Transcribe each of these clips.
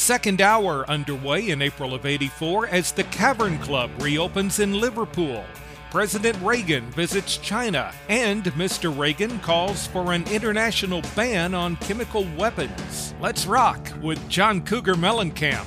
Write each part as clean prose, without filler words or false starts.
second hour underway in April of '84 as the Cavern Club reopens in Liverpool. President Reagan visits China, and Mr. Reagan calls for an international ban on chemical weapons. Let's rock with John Cougar Mellencamp.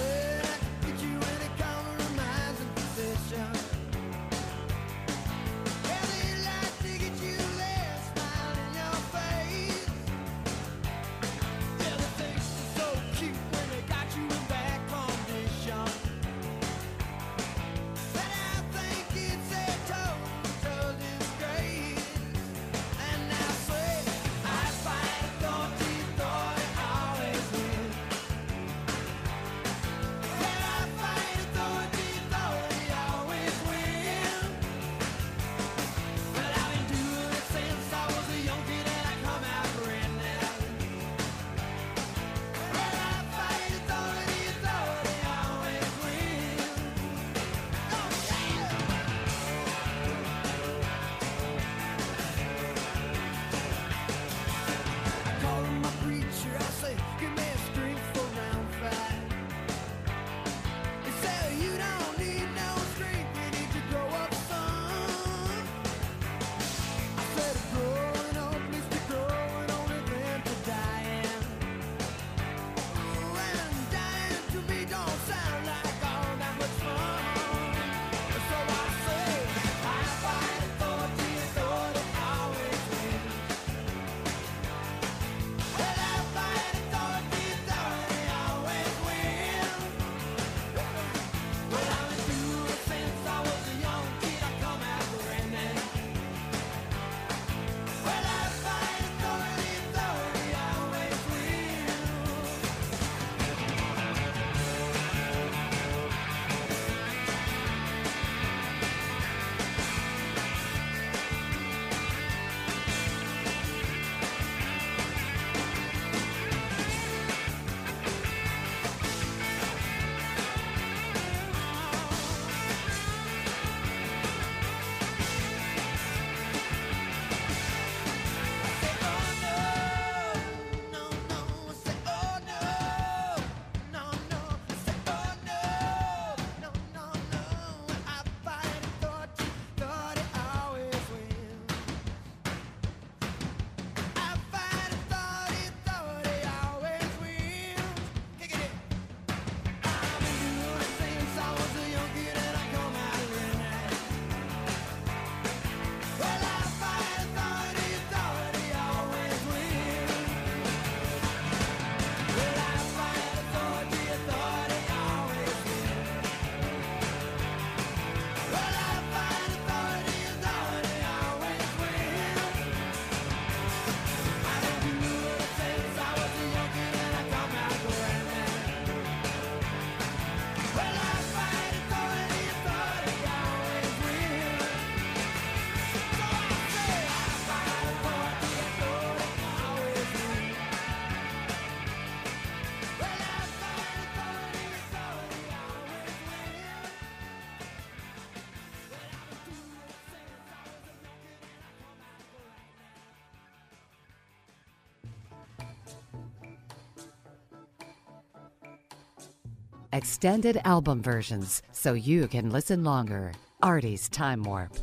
Extended album versions so you can listen longer. Artie's Time Warp.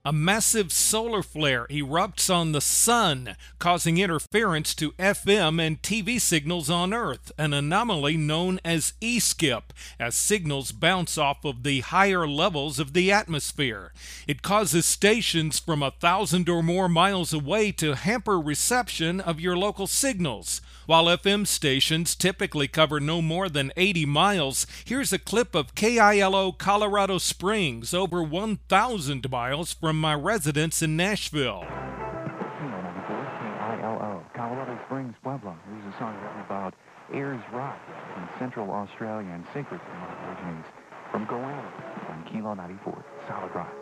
A massive solar flare erupts on the Sun, causing interference to FM and TV signals on Earth, an anomaly known as E-skip, as signals bounce off of the higher levels of the atmosphere. It causes stations from 1,000 or more miles away to hamper reception of your local signals. While FM stations typically cover no more than 80 miles, here's a clip of KILO Colorado Springs, over 1,000 miles from my residence in Nashville. KILO, Colorado Springs, Pueblo. Here's a song written about Ayers Rock in Central Australia and Secret originates from Goanna on Kilo 94, Solid Rock.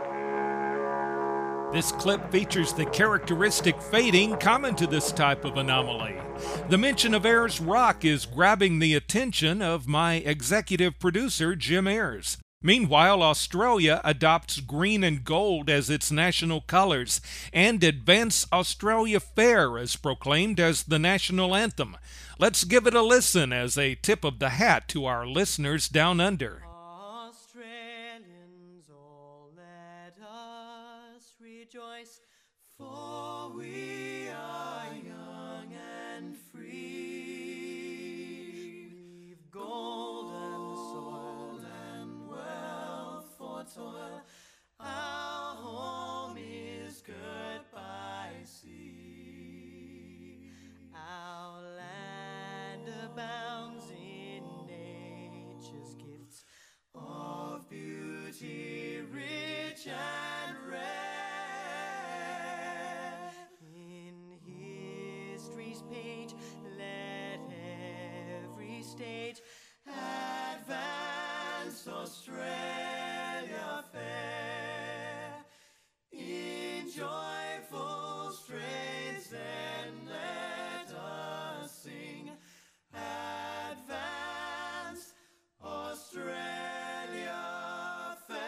This clip features the characteristic fading common to this type of anomaly. The mention of Ayers Rock is grabbing the attention of my executive producer, Jim Ayers. Meanwhile, Australia adopts green and gold as its national colors, and Advance Australia Fair is proclaimed as the national anthem. Let's give it a listen as a tip of the hat to our listeners down under. Rejoice, for we are young and free. We've golden soil and wealth for toil. Our home is good by sea. Our land abounds in nature's gifts of beauty, rich and rare. Page, let every state advance Australia fair. In joyful strains then let us sing, advance Australia fair.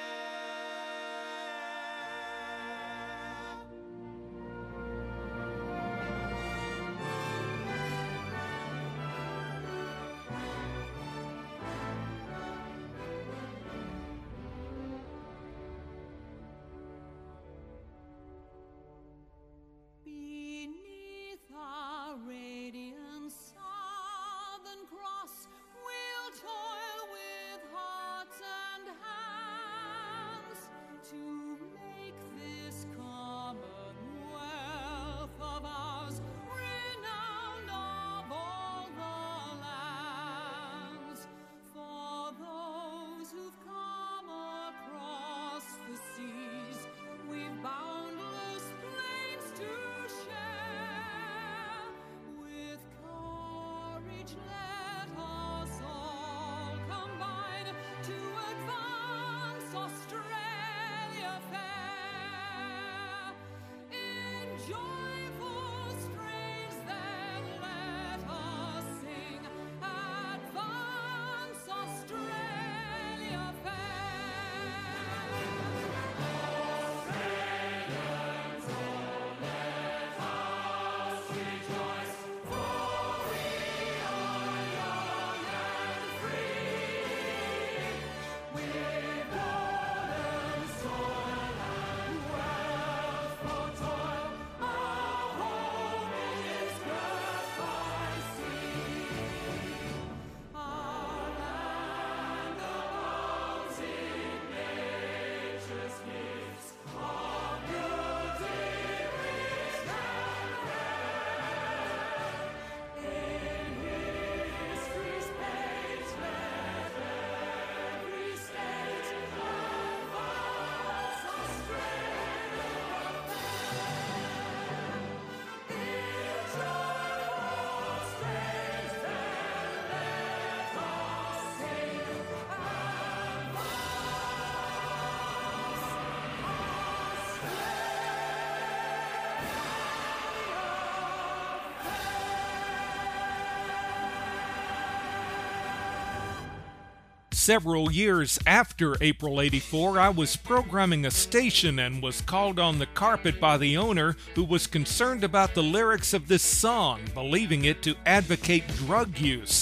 Several years after April '84, I was programming a station and was called on the carpet by the owner, who was concerned about the lyrics of this song, believing it to advocate drug use. He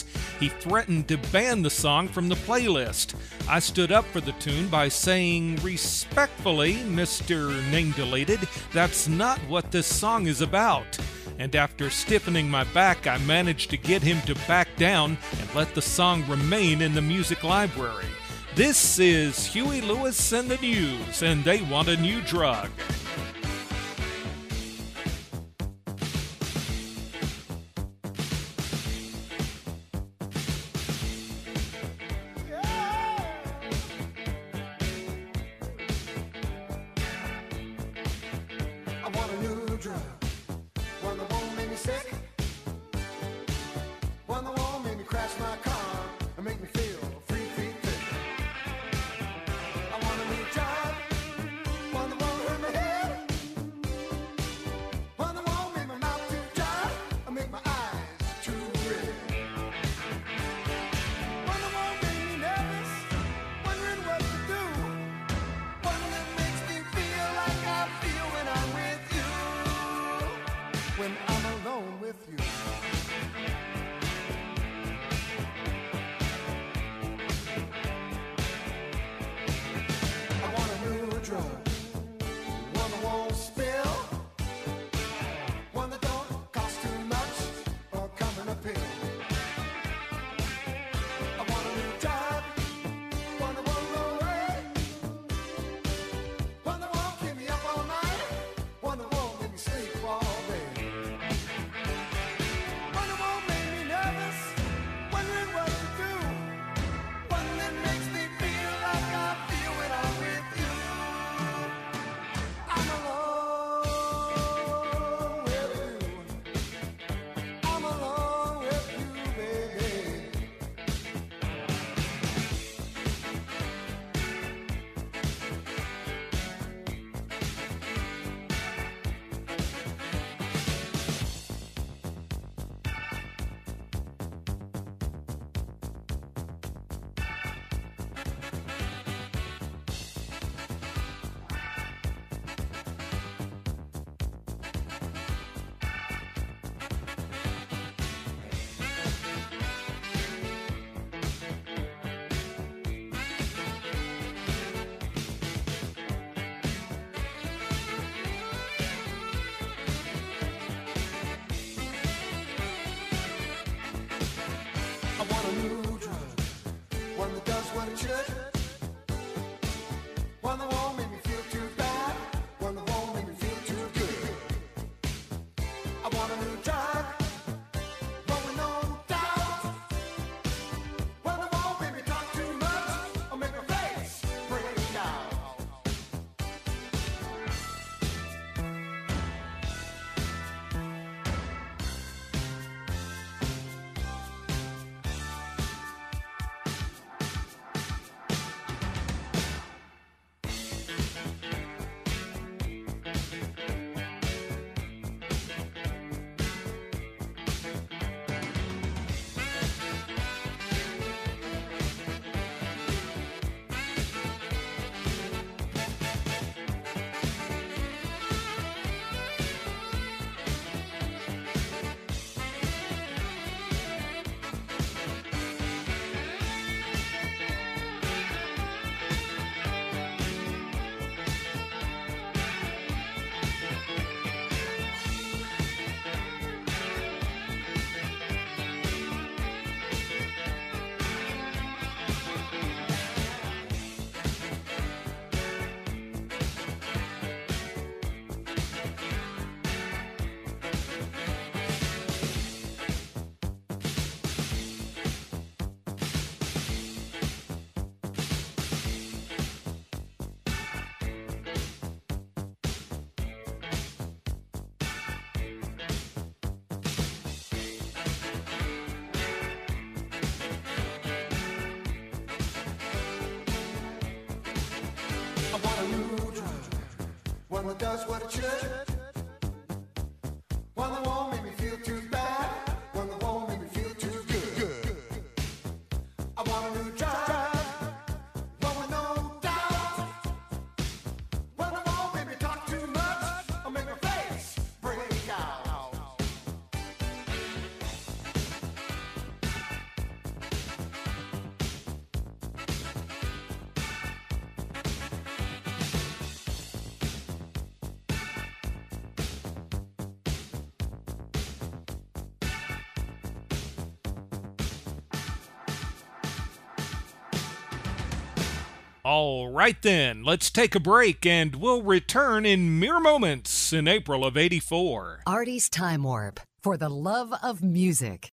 He threatened to ban the song from the playlist. I stood up for the tune by saying, "Respectfully, Mr. Name Deleted, that's not what this song is about." And after stiffening my back, I managed to get him to back down and let the song remain in the music library. This is Huey Lewis and the News, and They Want a New Drug. I want a new drug, one that won't make me sick, one that won't make me crash my car and make me feel free, free, free. I want a new drug, one that won't hurt my head, one that won't make my mouth too dry and make my eyes too red, one that won't make me nervous, wondering what to do, one that makes me feel like I feel when I'm with you, when I'm alone with you. I want a new drug, one that won't spill, one that don't cost too much or come in a pill. I want a new drug, one that won't go away, one that won't keep me up all night, one that won't make me sleep all day, one that won't make me nervous, wondering what to do, one that makes me feel like I feel when I'm with you. I'm alone with you. I'm alone with you, baby. I want a new drug, one that does what it should, one that won't make me feel too bad, one that won't make me feel too good. I want a new drug, one with no doubt, one that won't make me talk too much or make my face break out. I want a new drug, one that does what it should, one that won't make me feel too bad, one that won't make me feel too good. I want a new drug, one with no doubt, one that won't make me talk too much or make my face break out. All right then, let's take a break and we'll return in mere moments in April of '84. Artie's Time Warp, for the love of music.